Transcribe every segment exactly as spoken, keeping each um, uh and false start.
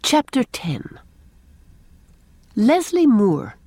Chapter ten. Leslie Moore.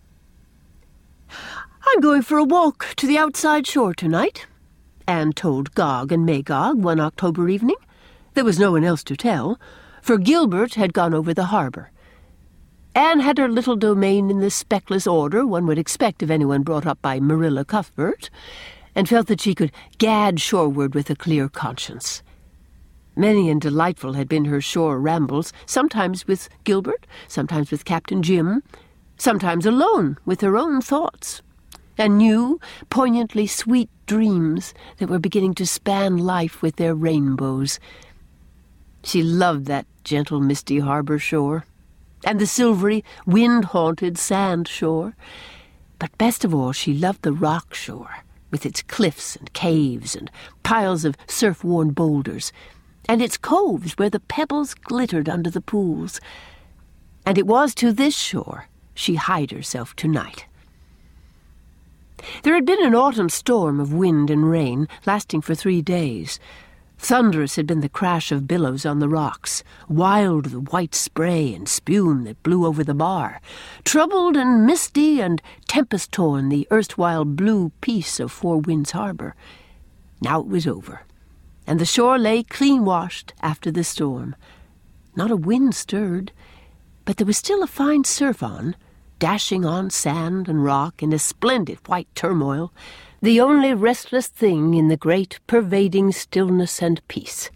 "I'm going for a walk to the outside shore tonight," Anne told Gog and Magog one October evening. There was no one else to tell, for Gilbert had gone over the harbour. Anne had her little domain in the speckless order one would expect of anyone brought up by Marilla Cuthbert, and felt that she could gad shoreward with a clear conscience. Many and delightful had been her shore rambles, sometimes with Gilbert, sometimes with Captain Jim, sometimes alone with her own thoughts, and new, poignantly sweet dreams that were beginning to span life with their rainbows. She loved that gentle, misty harbour shore, and the silvery, wind-haunted sand shore. But best of all, she loved the rock shore, with its cliffs and caves and piles of surf-worn boulders, and its coves where the pebbles glittered under the pools. And it was to this shore she hied herself tonight. There had been an autumn storm of wind and rain, lasting for three days. Thunderous had been the crash of billows on the rocks, wild the white spray and spume that blew over the bar, troubled and misty and tempest-torn the erstwhile blue peace of Four Winds Harbour. Now it was over, and the shore lay clean-washed after the storm. Not a wind stirred, but there was still a fine surf on, dashing on sand and rock in a splendid white turmoil, the only restless thing in the great pervading stillness and peace.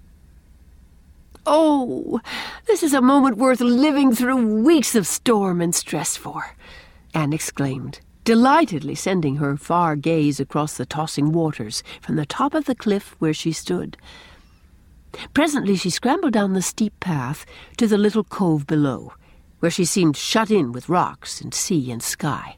"Oh, this is a moment worth living through weeks of storm and stress for," Anne exclaimed, delightedly sending her far gaze across the tossing waters from the top of the cliff where she stood. Presently she scrambled down the steep path to the little cove below, where she seemed shut in with rocks and sea and sky.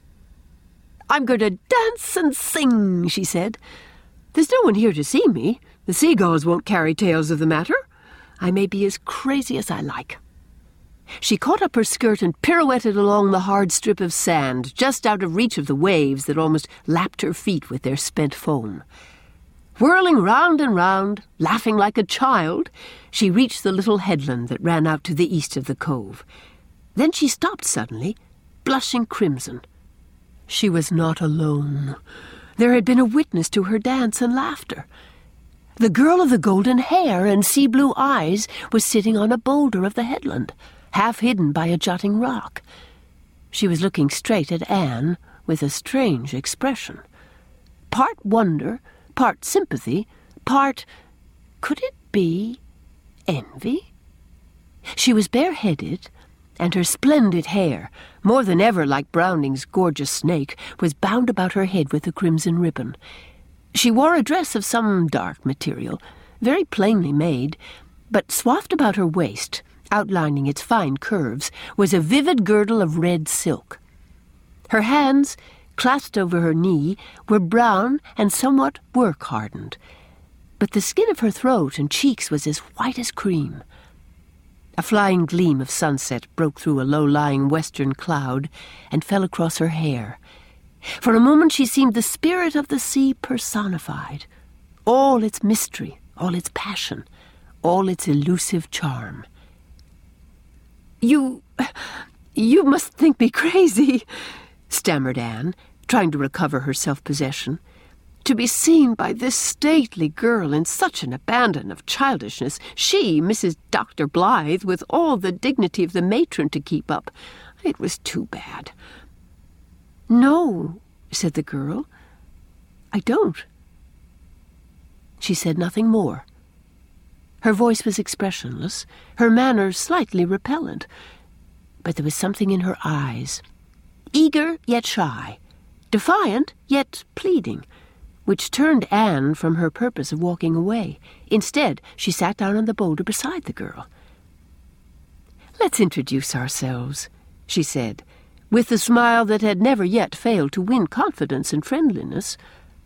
"I'm going to dance and sing," she said. "There's no one here to see me. The seagulls won't carry tales of the matter. I may be as crazy as I like." She caught up her skirt and pirouetted along the hard strip of sand, just out of reach of the waves that almost lapped her feet with their spent foam. Whirling round and round, laughing like a child, she reached the little headland that ran out to the east of the cove. Then she stopped suddenly, blushing crimson. She was not alone. There had been a witness to her dance and laughter. The girl of the golden hair and sea-blue eyes was sitting on a boulder of the headland, half hidden by a jutting rock. She was looking straight at Anne with a strange expression. Part wonder, part sympathy, part... could it be envy? She was bareheaded, and her splendid hair, more than ever like Browning's gorgeous snake, was bound about her head with a crimson ribbon. She wore a dress of some dark material, very plainly made, but swathed about her waist, outlining its fine curves, was a vivid girdle of red silk. Her hands, clasped over her knee, were brown and somewhat work-hardened, but the skin of her throat and cheeks was as white as cream. A flying gleam of sunset broke through a low-lying western cloud and fell across her hair. For a moment she seemed the spirit of the sea personified, all its mystery, all its passion, all its elusive charm. You... you must think me crazy," stammered Anne, trying to recover her self-possession. "To be seen by this stately girl in such an abandon of childishness, she, Missus Doctor Blythe, with all the dignity of the matron to keep up. It was too bad." "No," said the girl, "I don't." She said nothing more. Her voice was expressionless, her manner slightly repellent, but there was something in her eyes, eager yet shy, defiant yet pleading, which turned Anne from her purpose of walking away. Instead, she sat down on the boulder beside the girl. "Let's introduce ourselves," she said, with the smile that had never yet failed to win confidence and friendliness.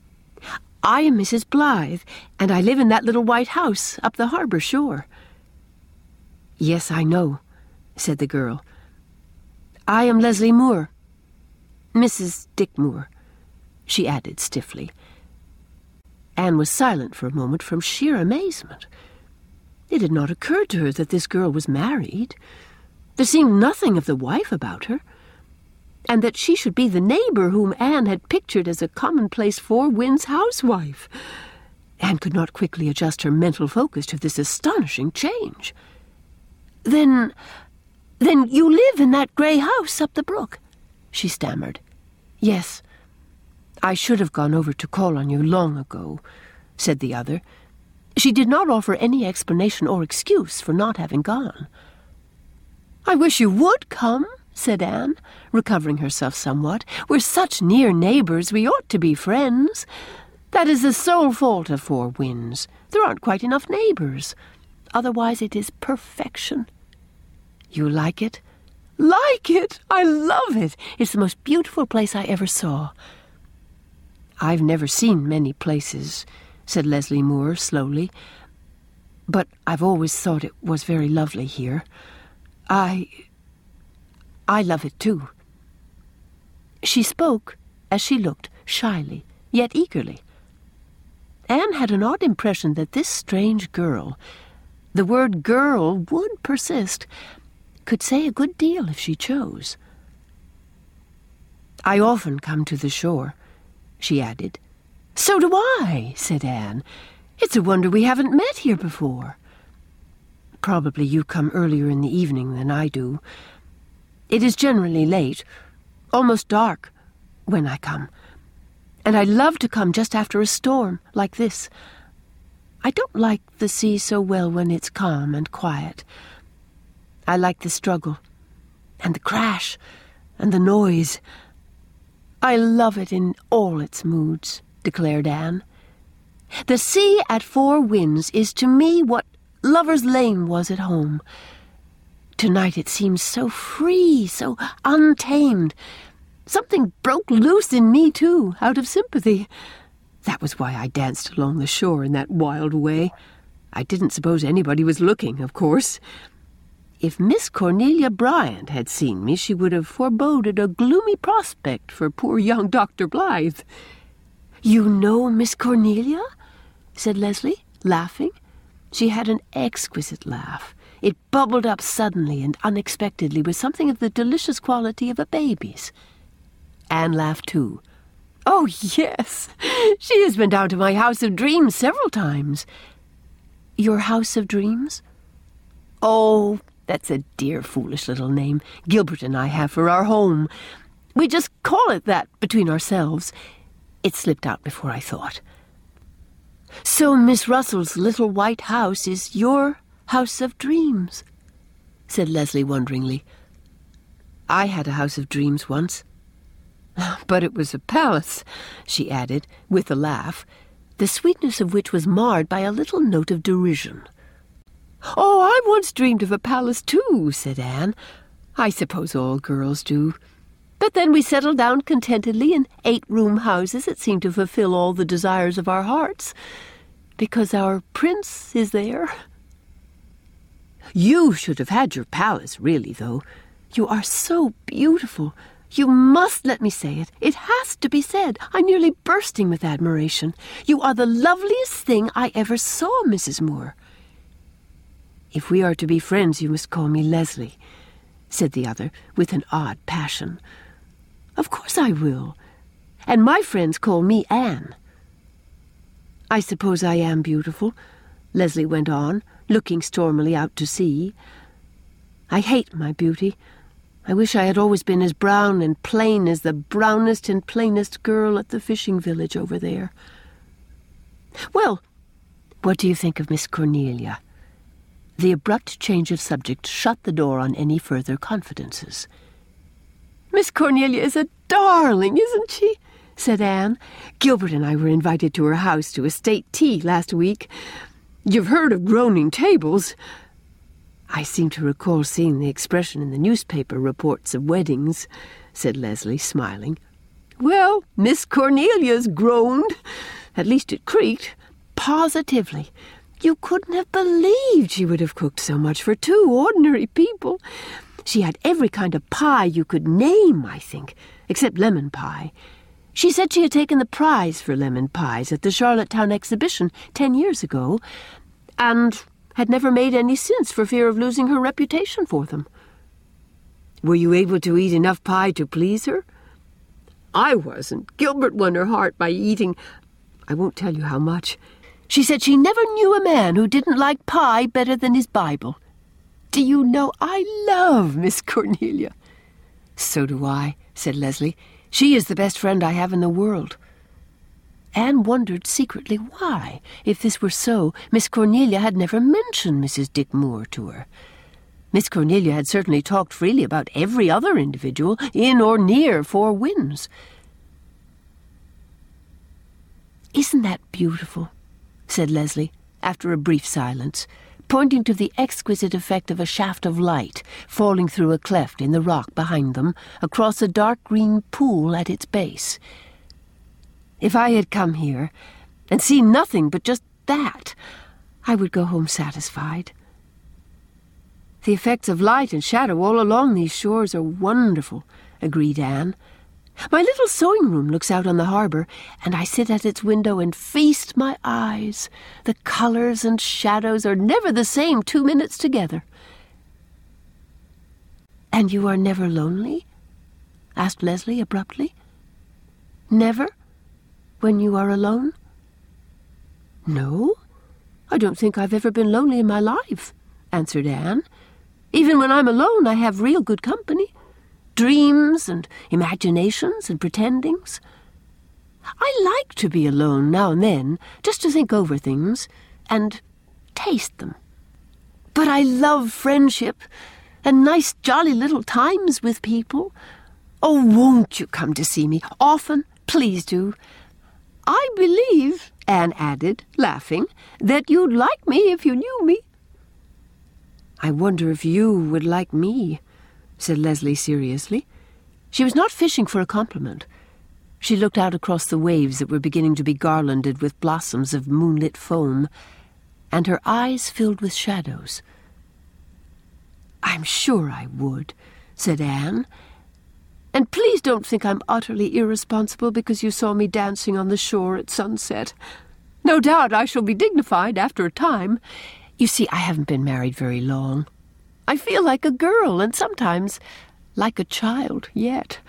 "I am Missus Blythe, and I live in that little white house up the harbour shore." "Yes, I know," said the girl. "I am Leslie Moore. Missus Dick Moore," she added stiffly. Anne was silent for a moment from sheer amazement. It had not occurred to her that this girl was married. There seemed nothing of the wife about her, and that she should be the neighbour whom Anne had pictured as a commonplace Four Winds housewife. Anne could not quickly adjust her mental focus to this astonishing change. Then, then you live in that grey house up the brook, she stammered. Yes, I should have gone over to call on you long ago, said the other. She did not offer any explanation or excuse for not having gone. I wish you would come, said Anne, recovering herself somewhat. We're such near neighbours, we ought to be friends. That is the sole fault of Four Winds. There aren't quite enough neighbours. Otherwise it is perfection. You like it? Like it? I love it. It's the most beautiful place I ever saw. I've never seen many places, said Leslie Moore slowly, but I've always thought it was very lovely here. I... I love it too. She spoke as she looked, shyly, yet eagerly. Anne had an odd impression that this strange girl, the word girl would persist, could say a good deal if she chose. I often come to the shore, she added. So do I, said Anne. It's a wonder we haven't met here before. Probably you come earlier in the evening than I do. It is generally late, almost dark, when I come. And I love to come just after a storm like this. I don't like the sea so well when it's calm and quiet. I like the struggle, and the crash, and the noise. I love it in all its moods, declared Anne. The sea at Four Winds is to me what Lover's Lane was at home. Tonight it seems so free, so untamed. Something broke loose in me, too, out of sympathy. That was why I danced along the shore in that wild way. I didn't suppose anybody was looking, of course. If Miss Cornelia Bryant had seen me, she would have foreboded a gloomy prospect for poor young Doctor Blythe. You know Miss Cornelia? Said Leslie, laughing. She had an exquisite laugh. It bubbled up suddenly and unexpectedly with something of the delicious quality of a baby's. Anne laughed too. Oh, yes. She has been down to my house of dreams several times. Your house of dreams? Oh, that's a dear, foolish little name Gilbert and I have for our home. We just call it that between ourselves. It slipped out before I thought. So Miss Russell's little white house is your house of dreams, said Leslie wonderingly. I had a house of dreams once. But it was a palace, she added, with a laugh, the sweetness of which was marred by a little note of derision. Oh, I once dreamed of a palace, too, said Anne. I suppose all girls do. But then we settled down contentedly in eight-room houses that seem to fulfill all the desires of our hearts, because our prince is there. You should have had your palace, really, though. You are so beautiful. You must let me say it. It has to be said. I'm nearly bursting with admiration. You are the loveliest thing I ever saw, Missus Moore. If we are to be friends, you must call me Leslie, said the other, with an odd passion. Of course I will. And my friends call me Anne. I suppose I am beautiful, Leslie went on, looking stormily out to sea. I hate my beauty. I wish I had always been as brown and plain as the brownest and plainest girl at the fishing village over there. Well, what do you think of Miss Cornelia? The abrupt change of subject shut the door on any further confidences. Miss Cornelia is a darling, isn't she? Said Anne. Gilbert and I were invited to her house to a state tea last week. You've heard of groaning tables. I seem to recall seeing the expression in the newspaper reports of weddings, said Leslie, smiling. Well, Miss Cornelia's groaned. At least it creaked. Positively. You couldn't have believed she would have cooked so much for two ordinary people. She had every kind of pie you could name, I think, except lemon pie. She said she had taken the prize for lemon pies at the Charlottetown exhibition ten years ago, and had never made any since for fear of losing her reputation for them. Were you able to eat enough pie to please her? I wasn't. Gilbert won her heart by eating, I won't tell you how much. She said she never knew a man who didn't like pie better than his Bible. Do you know, I love Miss Cornelia. So do I, said Leslie. She is the best friend I have in the world. Anne wondered secretly why, if this were so, Miss Cornelia had never mentioned Missus Dick Moore to her. Miss Cornelia had certainly talked freely about every other individual in or near Four Winds. Isn't that beautiful? Said Leslie, after a brief silence, pointing to the exquisite effect of a shaft of light falling through a cleft in the rock behind them across a dark green pool at its base. If I had come here and seen nothing but just that, I would go home satisfied. The effects of light and shadow all along these shores are wonderful, agreed Anne. My little sewing room looks out on the harbour, and I sit at its window and feast my eyes. The colours and shadows are never the same two minutes together. And you are never lonely? Asked Leslie abruptly. Never? When you are alone? No, I don't think I've ever been lonely in my life, answered Anne. Even when I'm alone, I have real good company. Dreams and imaginations and pretendings. I like to be alone now and then, just to think over things and taste them. But I love friendship and nice jolly little times with people. Oh, won't you come to see me often? Please do. I believe, Anne added, laughing, that you'd like me if you knew me. I wonder if you would like me, said Leslie seriously. She was not fishing for a compliment. She looked out across the waves that were beginning to be garlanded with blossoms of moonlit foam, and her eyes filled with shadows. I'm sure I would, said Anne. And please don't think I'm utterly irresponsible because you saw me dancing on the shore at sunset. No doubt I shall be dignified after a time. You see, I haven't been married very long. I feel like a girl, and sometimes like a child yet.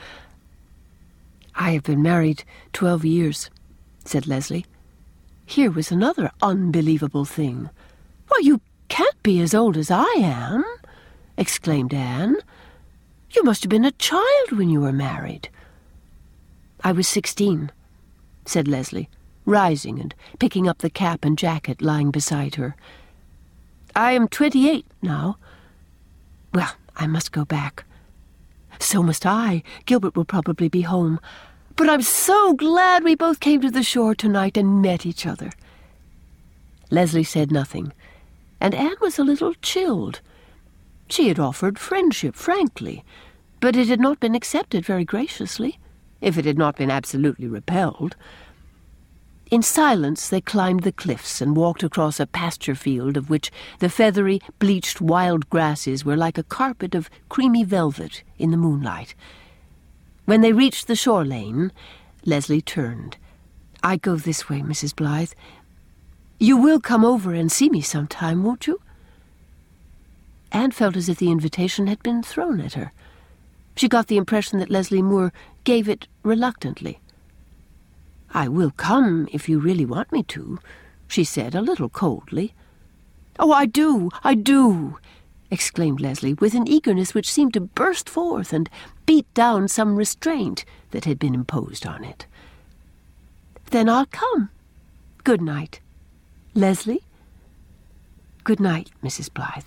I have been married twelve years, said Leslie. Here was another unbelievable thing. Why, you can't be as old as I am, exclaimed Anne. You must have been a child when you were married. I was sixteen, said Leslie, rising and picking up the cap and jacket lying beside her. I am twenty-eight now. Well, I must go back. So must I. Gilbert will probably be home. But I'm so glad we both came to the shore tonight and met each other. Leslie said nothing, and Anne was a little chilled. She had offered friendship frankly, but it had not been accepted very graciously, if it had not been absolutely repelled. In silence they climbed the cliffs and walked across a pasture field of which the feathery, bleached wild grasses were like a carpet of creamy velvet in the moonlight. When they reached the shore lane, Leslie turned. I go this way, Missus Blythe. You will come over and see me sometime, won't you? Anne felt as if the invitation had been thrown at her. She got the impression that Leslie Moore gave it reluctantly. I will come if you really want me to, she said a little coldly. Oh, I do, I do, exclaimed Leslie with an eagerness which seemed to burst forth and beat down some restraint that had been imposed on it. Then I'll come. Good night. Leslie? Good night, Missus Blythe.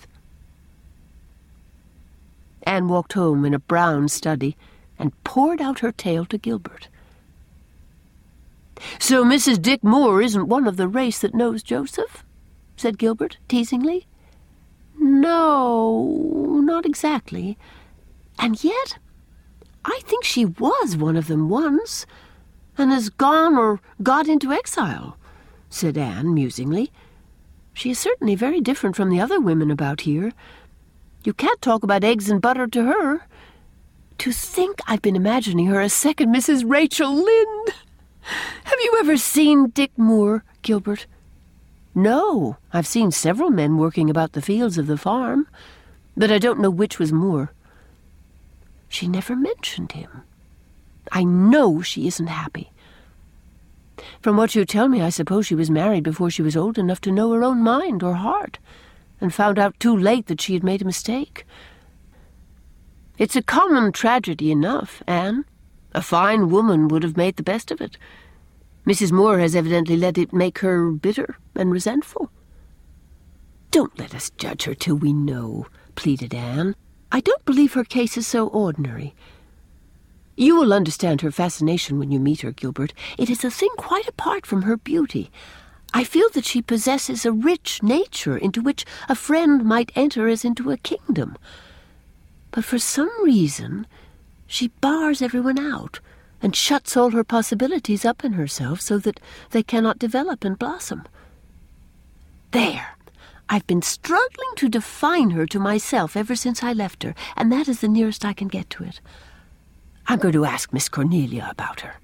Anne walked home in a brown study and poured out her tale to Gilbert. So Missus Dick Moore isn't one of the race that knows Joseph? Said Gilbert, teasingly. No, not exactly. And yet, I think she was one of them once, and has gone or got into exile, said Anne musingly. She is certainly very different from the other women about here. You can't talk about eggs and butter to her. To think I've been imagining her a second Missus Rachel Lynde. Have you ever seen Dick Moore, Gilbert? No, I've seen several men working about the fields of the farm, but I don't know which was Moore. She never mentioned him. I know she isn't happy. From what you tell me, I suppose she was married before she was old enough to know her own mind or heart, and found out too late that she had made a mistake. It's a common tragedy enough, Anne. A fine woman would have made the best of it. Missus Moore has evidently let it make her bitter and resentful. Don't let us judge her till we know, pleaded Anne. I don't believe her case is so ordinary. You will understand her fascination when you meet her, Gilbert. It is a thing quite apart from her beauty. I feel that she possesses a rich nature into which a friend might enter as into a kingdom. But for some reason, she bars everyone out and shuts all her possibilities up in herself so that they cannot develop and blossom. There! I've been struggling to define her to myself ever since I left her, and that is the nearest I can get to it. I'm going to ask Miss Cornelia about her.